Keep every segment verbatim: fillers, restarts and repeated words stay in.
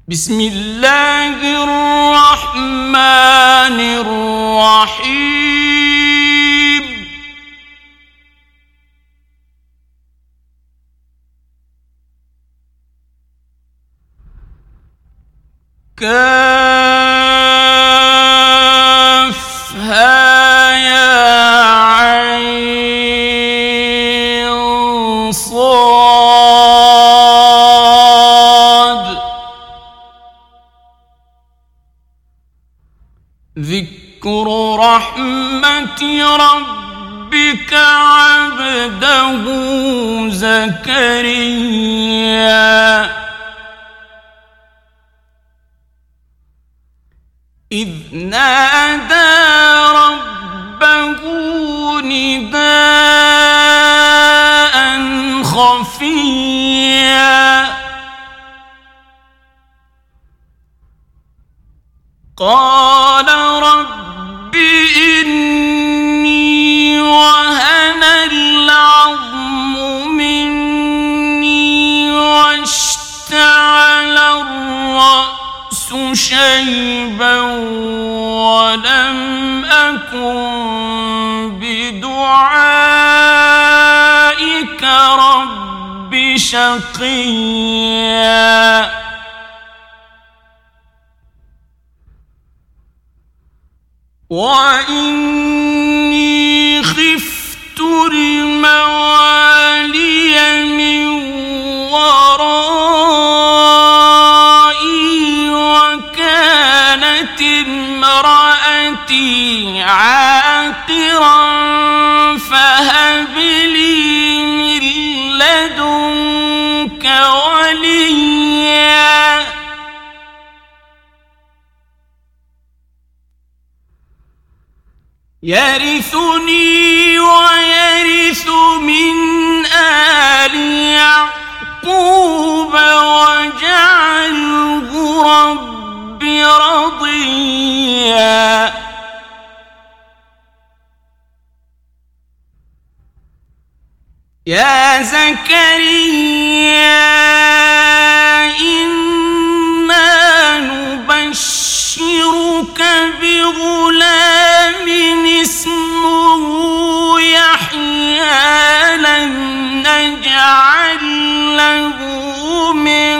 بسم الله الرحمن الرحيم كافها يا عين صاد ذكر رحمة ربك عبده زكريا إذ نادى ربه نداء خفيا قال رب إني وهن العظم مني واشتعل الرأس شيبا ولم أكن بدعائك رب شقيا وإني خفت الموالي من ورائي وكانت امرأتي عاقرا فهب لي من لدنك وليا يرثني ويرث من آل يعقوب واجعله رب رضيا يا زكريا إنا نبشرك بغلام اسمه يحيى لم نجعل له من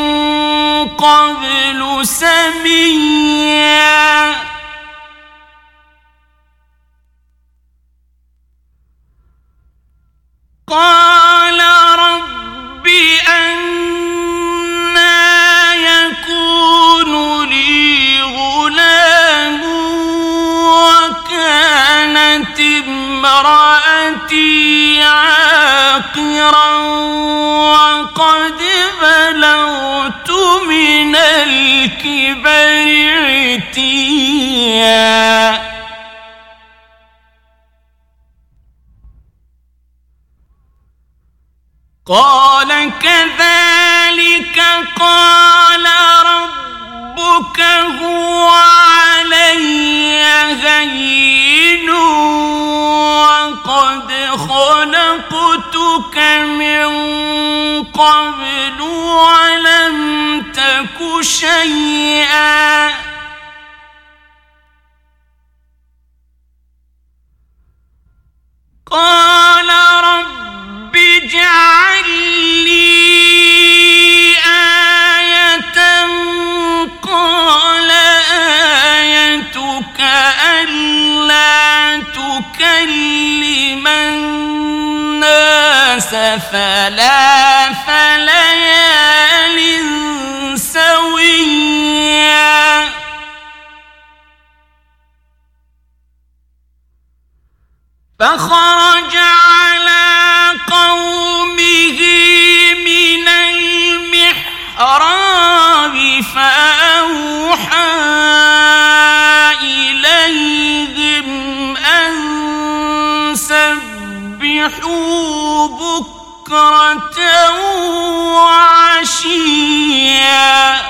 قبل سميا قال رب أنى يكون لي غلام وكانت امرأتي عاقرا وقد بلغت من الكبر عتيا قال كذلك قال ربك هو علي هين وقد خلقتك من قبل ولم تك شيئا قال رب اجعل لي آية قال آيتك ألا تكلم الناس ثلاث ليال سويا فخرج على قومه من المحراب فأوحى إليهم أن سبحوا بكرة وعشيا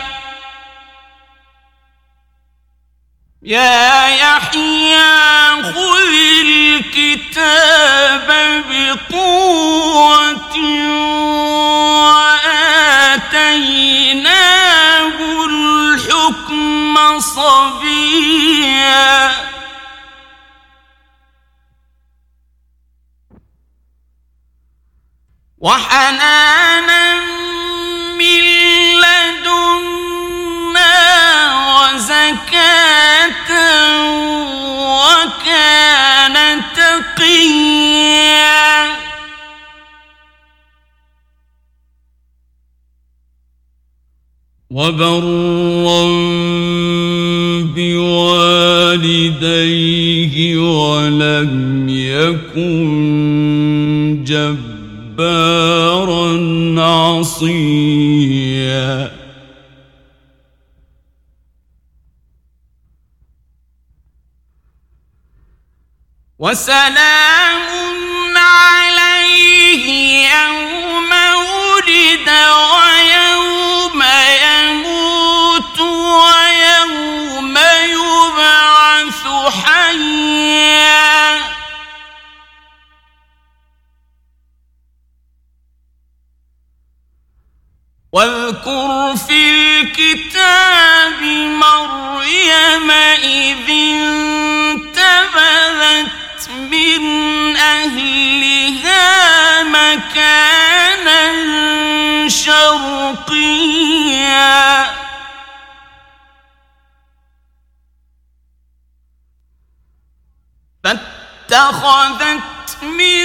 يا يحيى خذ الكتاب بقوة وآتيناه صبيا وحنانا من لدنا وزكاة وكان تقيا وبرا بوالديه ولم يكن جبارا عصيا وسلام عليه يوم ولد ويوم يموت ويوم يبعث حيا واذكر في الكتاب مريم إذ انتبذت من أهلها مكانا شرقيا فاتخذت من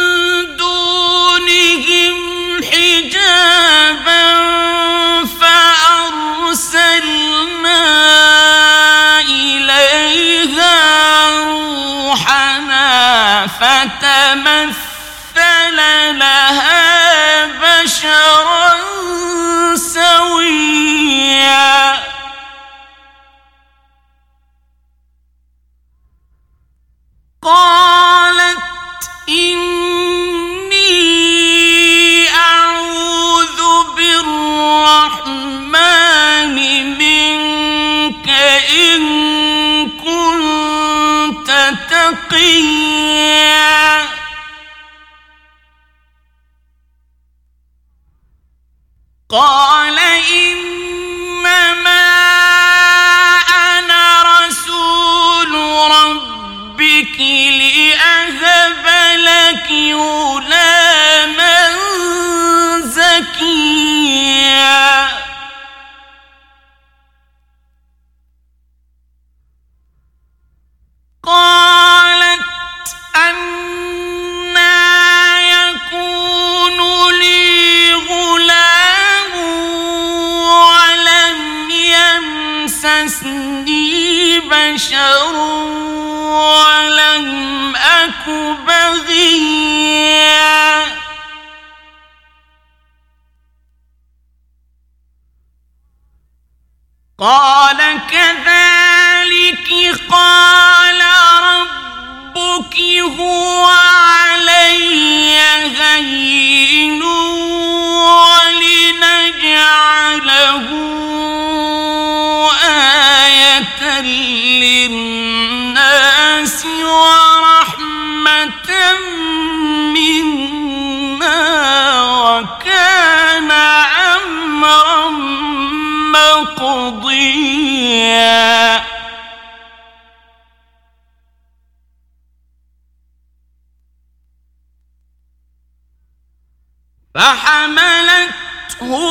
دونهم حجابا فأرسلنا إليها روحنا فتمثل لها بشرا سويا قالت إني أعوذ بالرحمن منك إن كنت تقيا قال إنما أنا رسول ربك لأهب لك غلاما زكيا قالت أنى يكون لي غلام ولم يمسسني بشر ولم أك بغيا قال كذلك قال ربك هو علي هين ولنجعله آية للناس ورحمة منا وكان أمرا مقضيا فحملته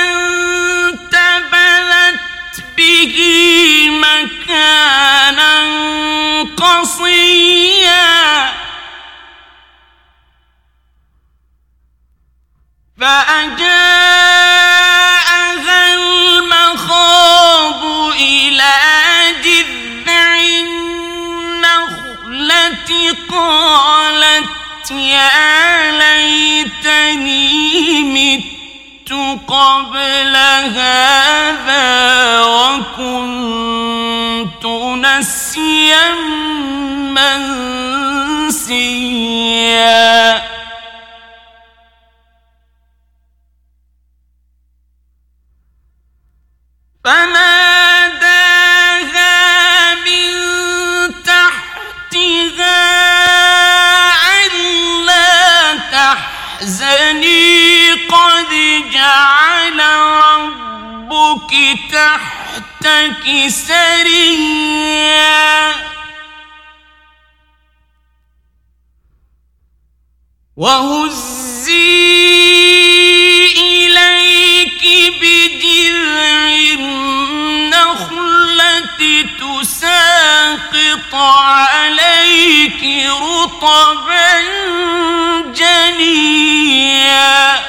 فانتبذت به مكانا قصيا فأجاءها المخاض إلى جذع النخلة قالت يا ليتني مت قبل هذا وكنت نسيا منسيا فناداها من تحتها ألا تحزني قد جعل ربك تحتك تحتك سريا وهزي إليك بجذع النخلة تساقط عليك رطبا جنيا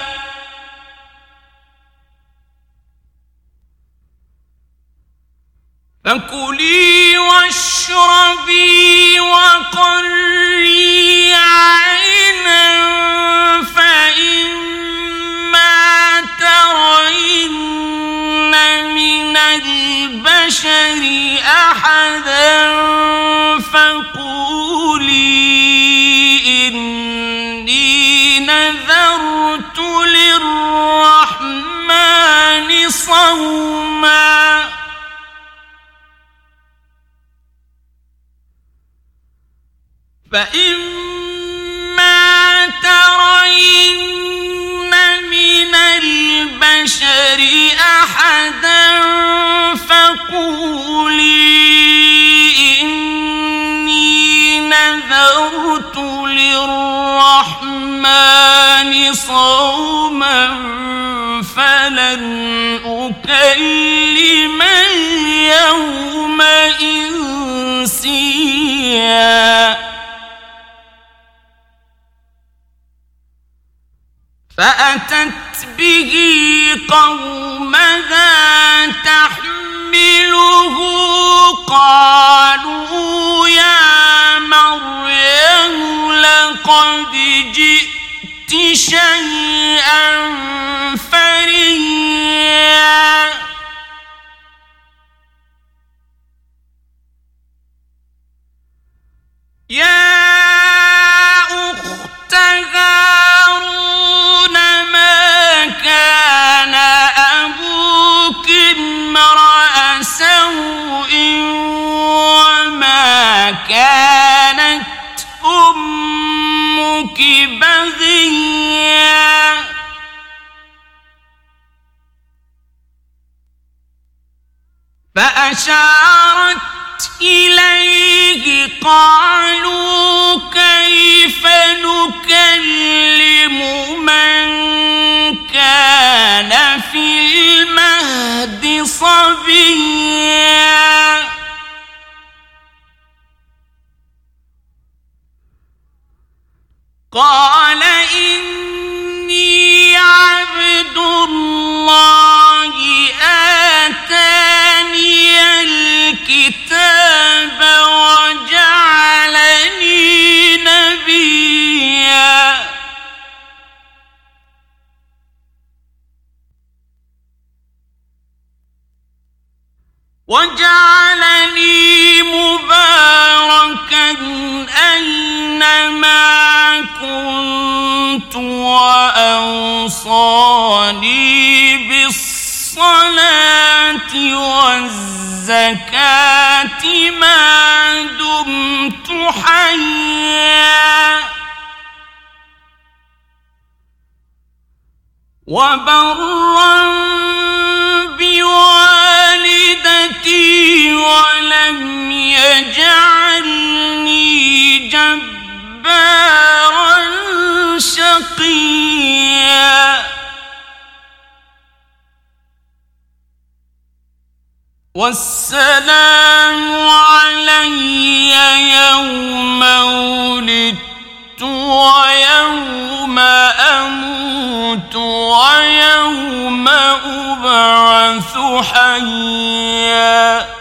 فكلي واشربي وقري عينا فإما ترين من البشر أحدا فقولي إني نذرت للرحمن صوما فإما ترين من البشر أحدا فقولي إني نذرت للرحمن صوما فلن أكلم اليوم إنسيا فأتت به قومها تحمله قالوا يا مريم لقد جئت شيئا فريا يا أخت هارون ما كان أبوك امرأ سوء وما كانت أمك بغيا فأشارت إليه قالوا كيف نكلم من كان في المهد صبيا قال إني عبد الله آتاني الكتاب وجعلني نبيا وجعلني مباركا أينما كنت وأوصاني بالصلاة والزكاة ما دمت حيا وبرا بوالدتي ولم يجعلني جبارا شقيا والسلام علي يوم ولدت ويوم أموت ويوم أبعث حيا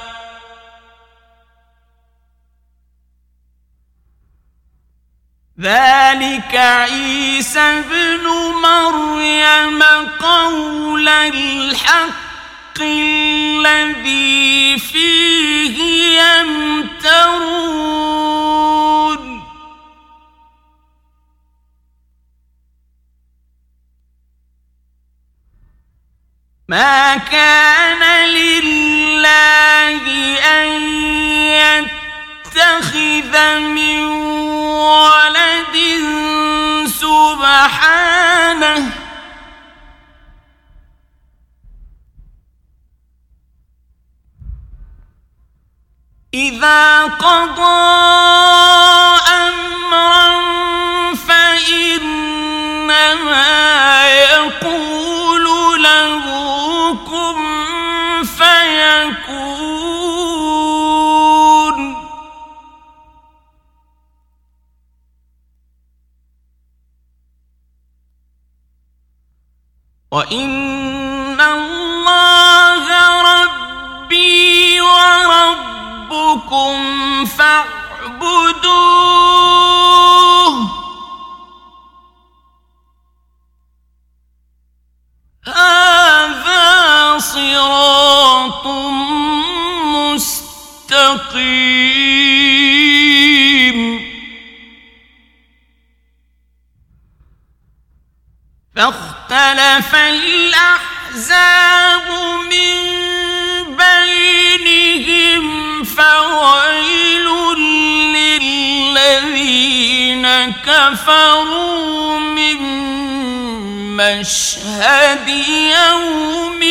ذلك عيسى ابن مريم قول الحق الذي فيه يمترون ما كان لله أن يتخذ من ولد سبحانه إذا قضى أمرا فإنما يقول له كن فيكون. وإن الله ربي وربكم فاعبدوه هذا صراط مستقيم. فاختلف الأحزاب من بينهم فويل للذين كفروا من مشهد يوم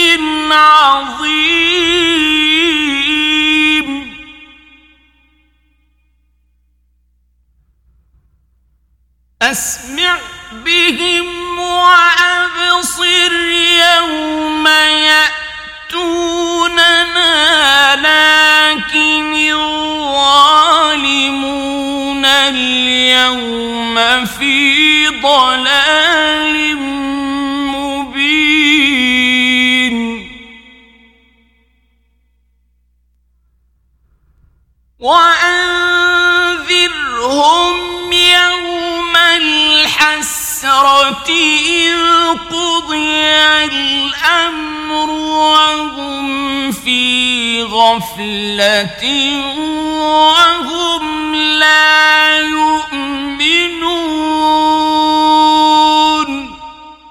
عظيم. أسمع بهم وأبصر يوم يأتوننا لكن الظالمون اليوم في ضلال مبين. وأنذرهم يوم الحسرة إذ قضي الأمر وهم في غفلة وهم لا يؤمنون.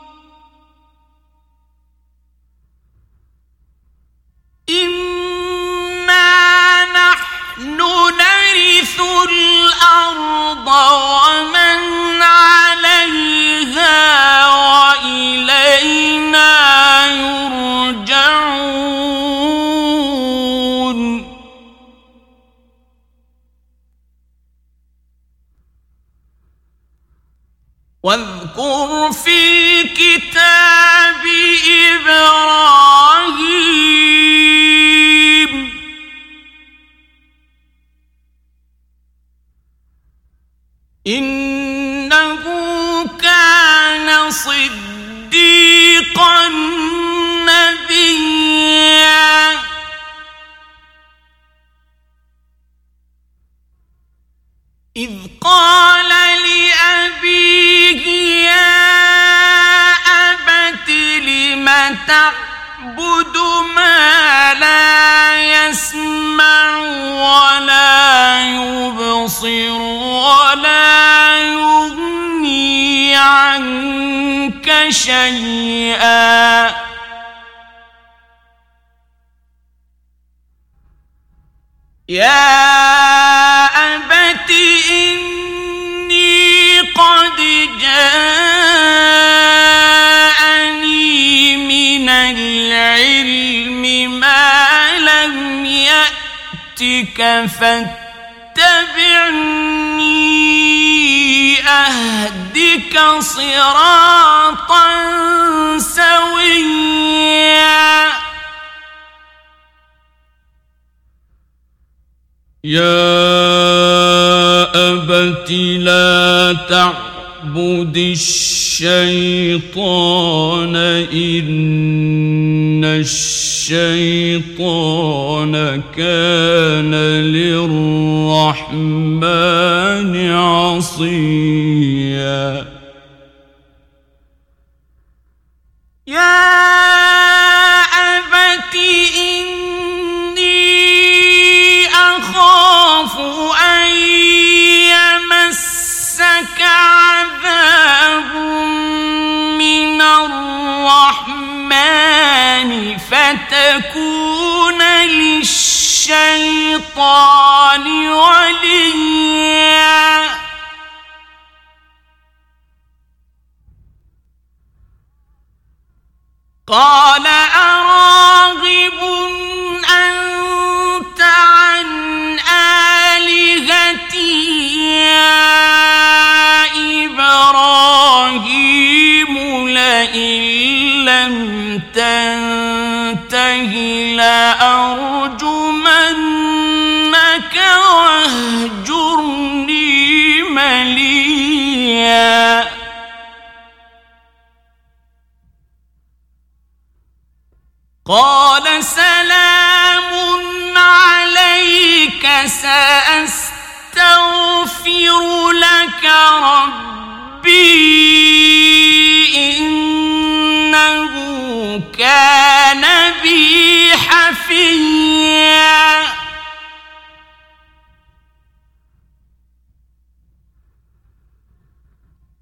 إنا نحن نرث الأرض ومن عليها وإلينا يرجعون. واذكر في الكتاب إبراهيم إنه كان صديقا نبيا. إذ قال لأبيه يا أبت لم تعبد ما لا يسمع ولا يبصر ولا يغني عنك شيئا. يا أبت إني قد جاءني من العلم ما لم يأتك فاتبعني أهدك صراطا سويا. يا أبت لا تعبد الشيطان إن الشيطان كان للرحمن عصيا. يا أبت إني أخاف أن يمسك عذاب من الرحمن فتكون للشيطان وليا. قال أراغب أنت عن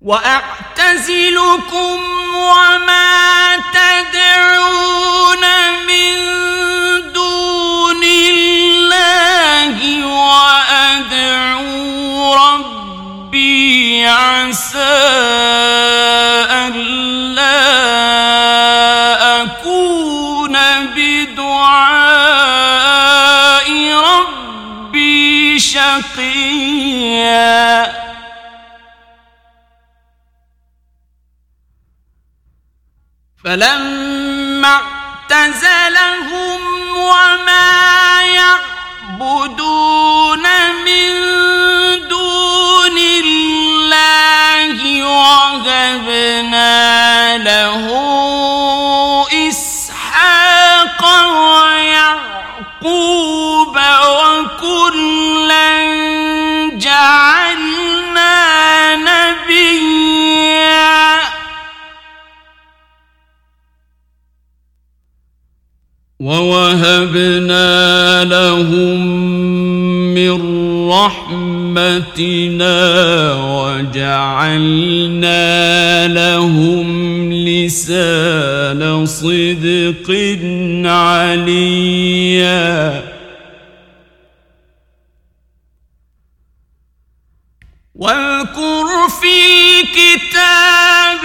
وأعتزلكم وما تدعون من دون الله وأدعو ربي عسى ألا أكون بدعاء ربي شقيا فلما اعتزلهم وما يعبدون من دون الله وهبنا له إسحاق ويعقوب وكلا جعلنا نبيا ووهبنا لهم من رحمتنا وجعلنا لهم لسان صدق عليا واذكر في الكتاب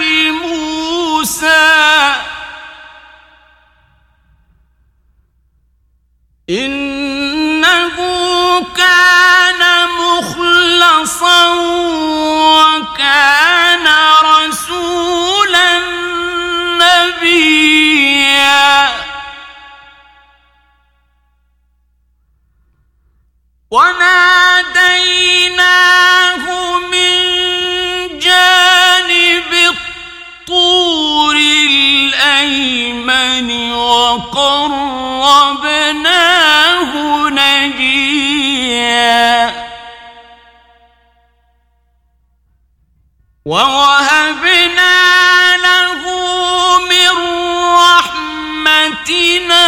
موسى إنه كان مخلصا وكان رسولا نبيا وناديناه من جانب الطور الأيمن وقربناه نجيا ووهبنا له من رحمتنا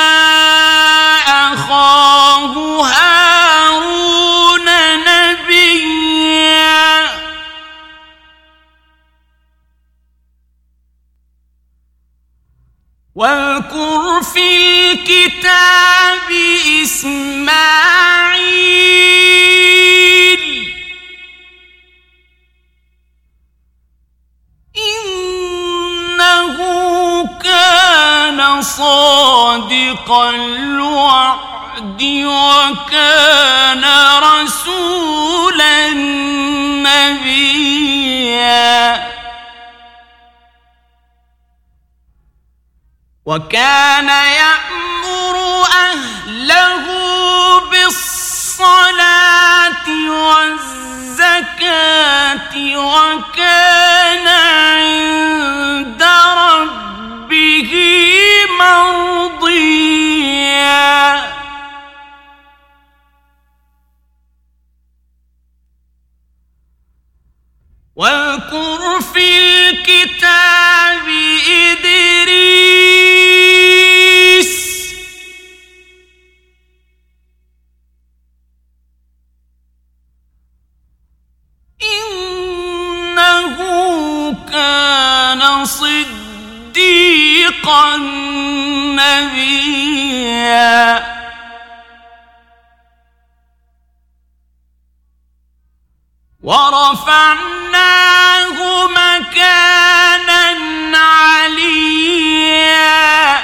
أخاه هارون نبيا واذكر في الكتاب إسماعيل إنه كان صادق الوعد وكان رسولا نبيا وكان يأمر أهله بالصلاة والزكاة وكان عند ربه مرضيا واذكر في الكتاب إدريس إنه كان صديقا نبيا ورفعناه مكانا عليا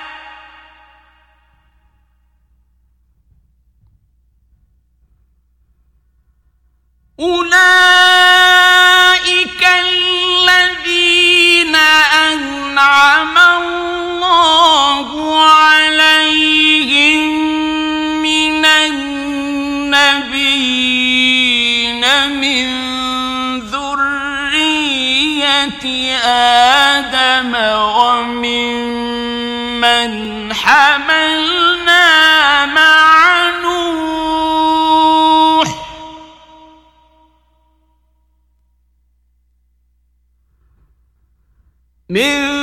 أولئك الذين أنعم الله عليهم من النبيين من ذرية آدم وممن حملنا مع نوح من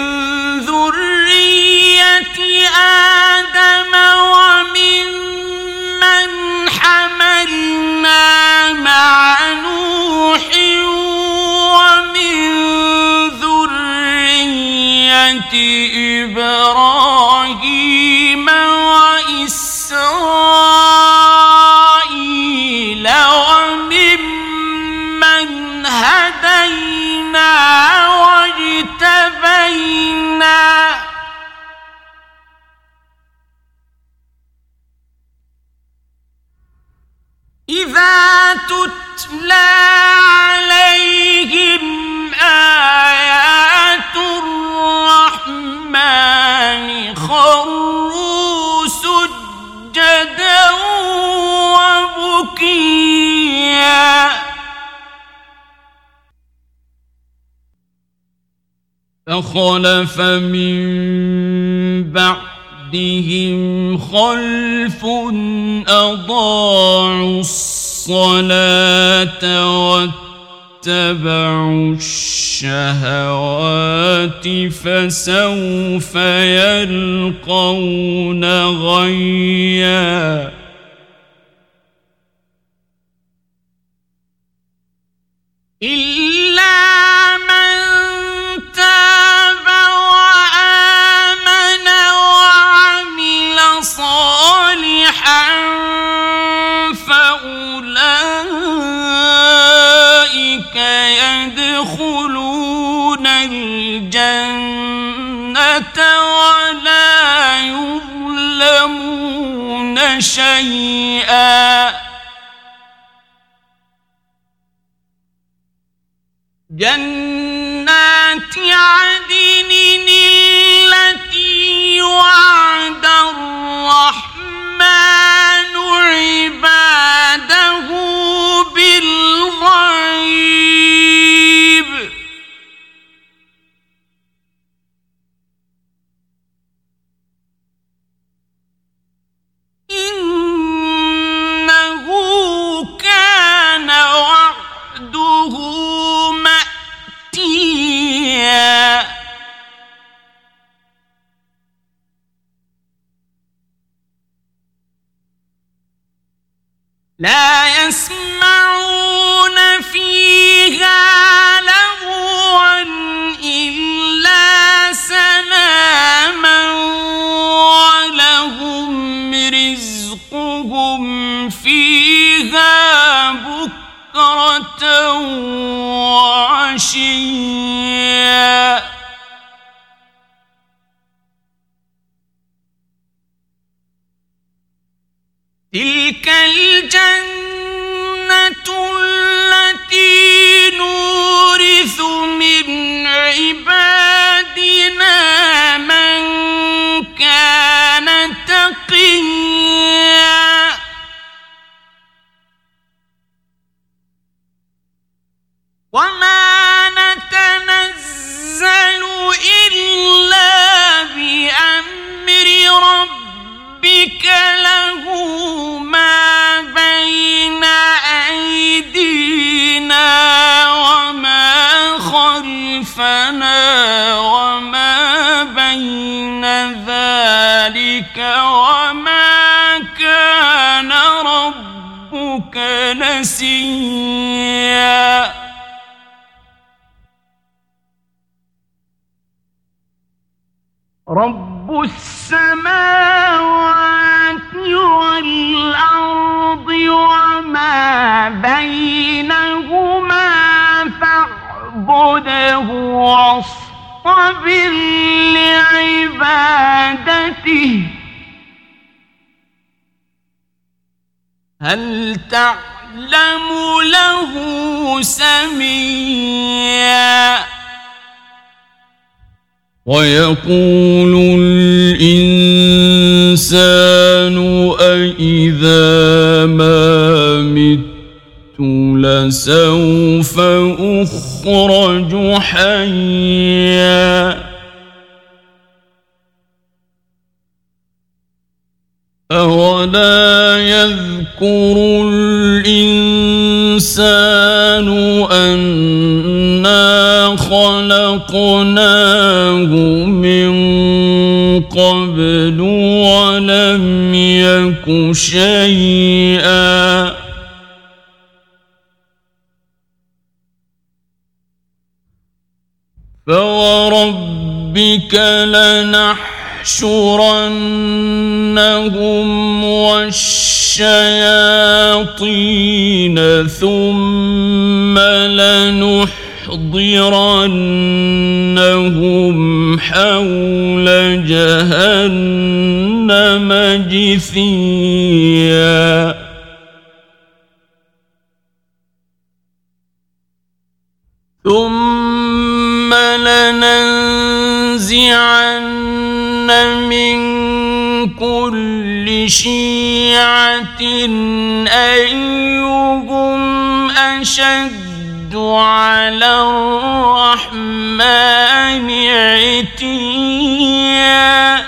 ذرية آدم وممن حملنا مع نوح ومن إذا تتلى عليهم آيات الرحمن خروا سجدا وبكيا فخلف من بعدهم خلف أضاعوا الصلاة واتبعوا الشهوات فسوف يلقون غيا إلا من تاب وآمن وعمل صالحا فأولئك يدخلون الجنة ولا يظلمون شيئا جنات عدن التي وعد الرحمن عباده بالغيب إنه كان وعده مأتيا لا يسمعون فيها لغوا إلا سلاما ولهم رزقهم فيها بكرة وعشيا تلك الجنة التي نورث من عبادنا من كان تقيا وما نتنزل إلا بأمر ربك له ما بين أيدينا وما خلفنا وما بين ذلك وما كان ربك نسيا رب السماوات والأرض وما بينهما فاعبده واصطبر لعبادته هل تعلم له سميا ويقول الإنسان أإذا ما مت لسوف أخرج حيا أولا يذكر الإنسان أنا خلقناه من قبل ولم يك شيئا فوربك لنحشرنهم والشياطين ثم لنحضرنهم حول جهنم جثيا. من كل شيعة أيهم أشد على الرحمن عتيا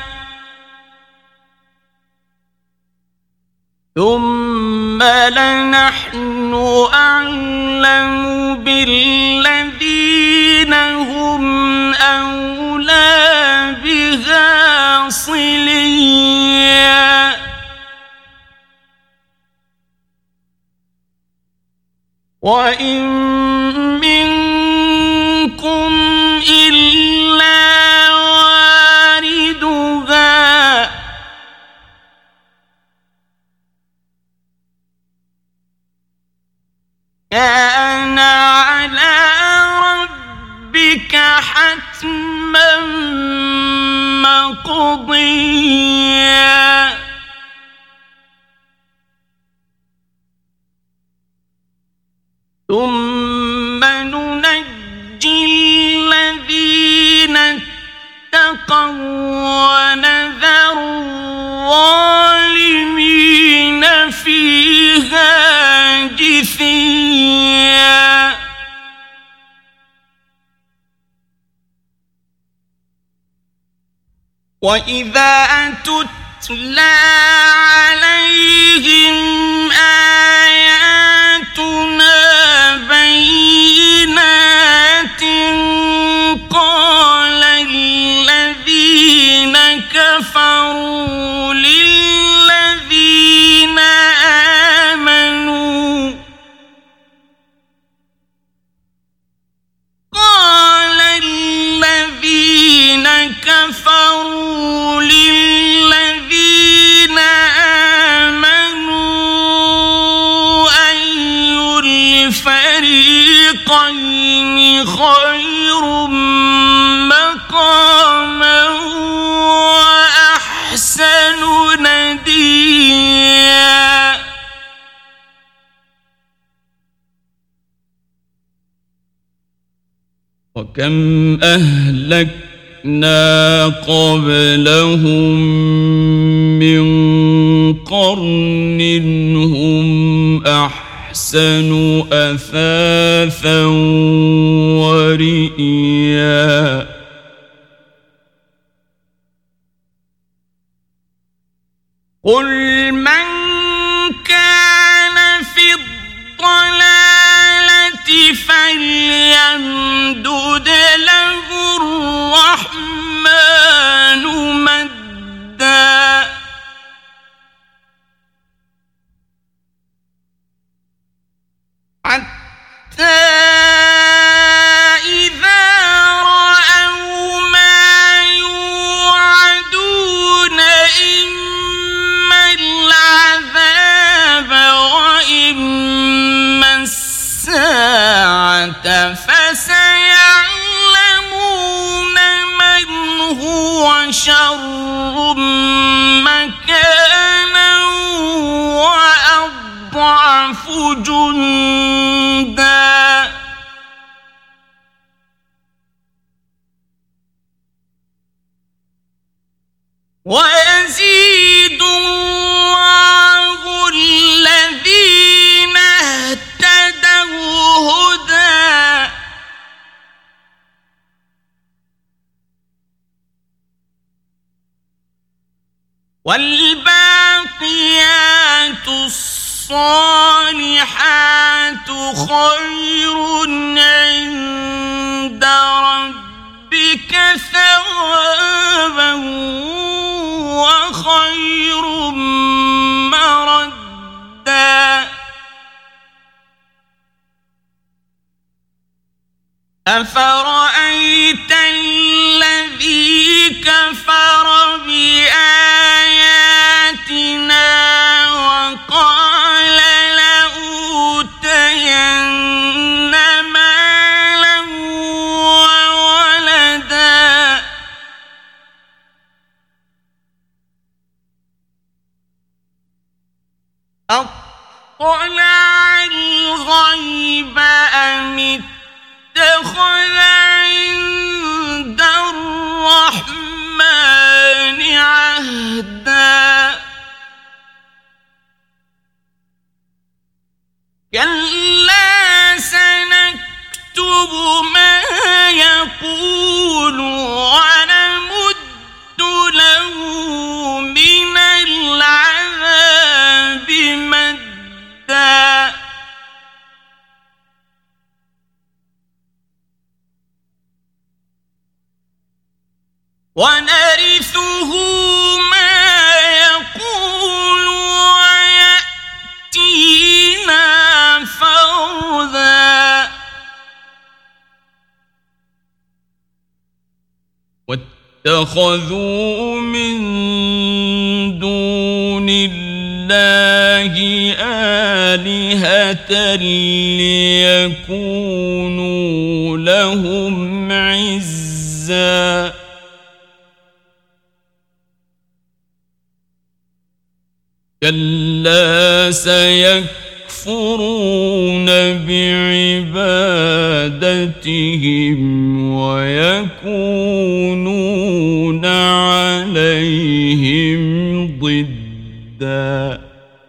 ثم لنحن أعلم بالذين هم أولى بها صليا وإن منكم إلا واردها كان على ربك حتما مقضيا ثم ننجي الذين اتقوا ونذر الظالمين فيها جثيا وإذا تتلى عليهم آياتنا بينات قال الذين كفروا للذين آمنوا قال الذين كفروا للذين آمنوا أي الفريقين خير مقاما وأحسن نديا وكم أهلكنا قبلهم من قرن هم أحسن أثاثا ورئيا قل من كان في الضلالة فليمدد له الرحمن مدا حتى إذا رأوا ما يوعدون إما العذاب وإما الساعة فسيعلمون من هو شر مكانا وأضعف جندا ويزيد الله الذين اهتدوا هدى والباقيات الصالحات خير عند ربك ثوابا وخير مردا أفرأيت الذي كفر بآياتنا وقال لأوتين مالا وولدا أطلع الغيب أم اتخذ عند الرحمن الرحمن عهدا كلا سنكتب ما يقول ونمد له من العذاب مدا ونرثه ما يقول ويأتينا فردا واتخذوا من دون الله آلهة ليكونوا لهم عزا كلا سيكفرون بعبادتهم ويكونون عليهم ضدا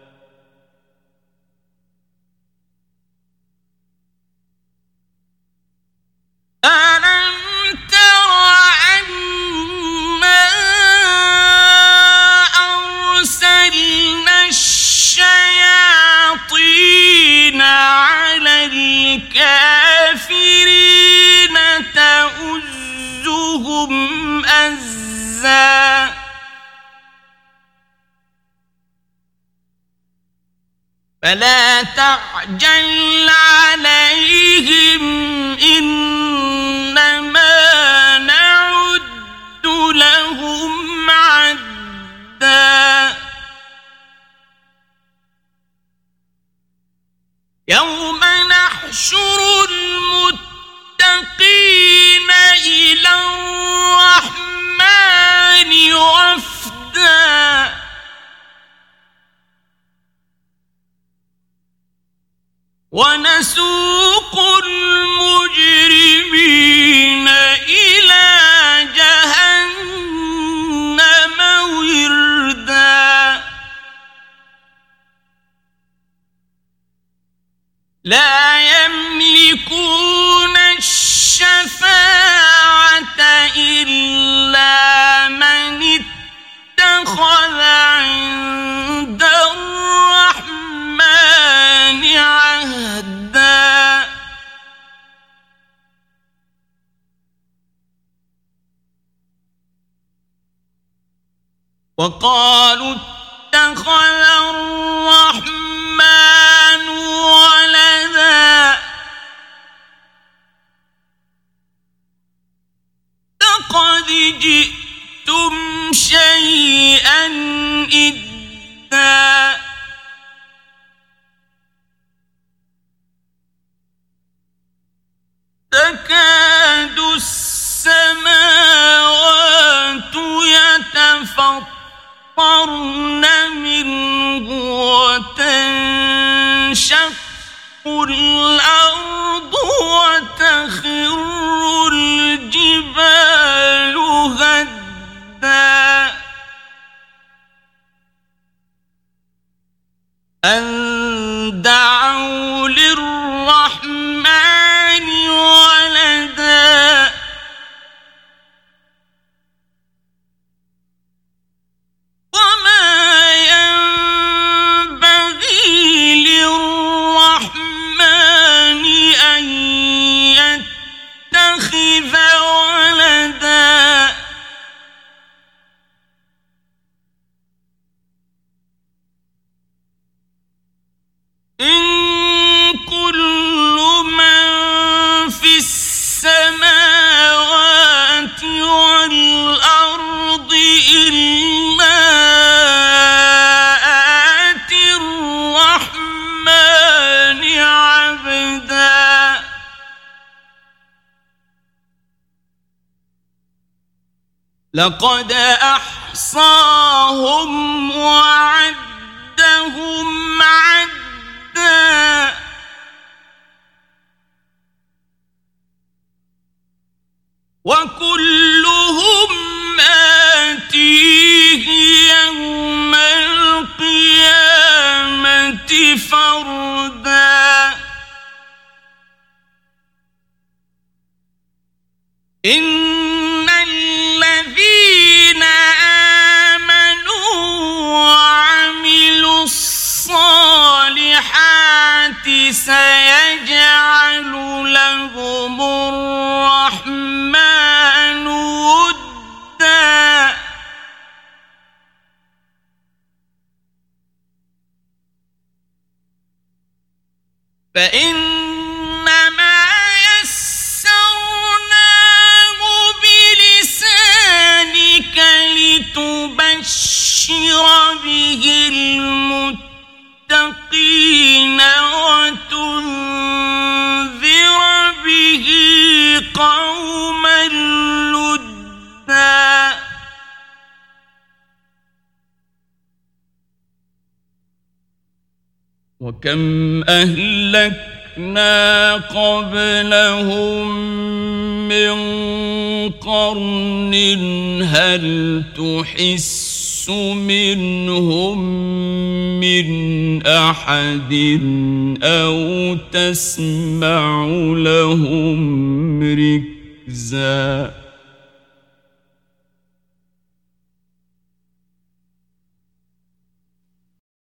ألم تر أنا أرسلنا الشياطين على الكافرين تؤزهم أزا فلا تعجل عليهم إنما نعد لهم عدا يوم نحشر المتقين إلى الرحمن وفدا ونسوق المجرمين إلى جهنم وردا لا يملكون الشفاعة إلا من اتخذ عند الرحمن عهدا وقالوا اتخذ الرحمن ولدا لقد جئتم شيئا إدا تكاد السماوات يتفطرن منه وتنشق الأرض وتخر الجبال هدا أن دعوا للرحمن ولدا وما ينبغي للرحمن أن يتخذ ولدا إن كل من في السماوات والأرض إلا آتي الرحمن عبدا لقد أحصاهم وعدهم عدا وكلهم سيجعل لهم الرحمن ودا فإنما يسرناه بلسانك لتبشر به المتقين وتنذر به قوما لدا وكم أهلكنا قبلهم من قرن هل تحس منهم من أحد أو تسمع لهم ركزا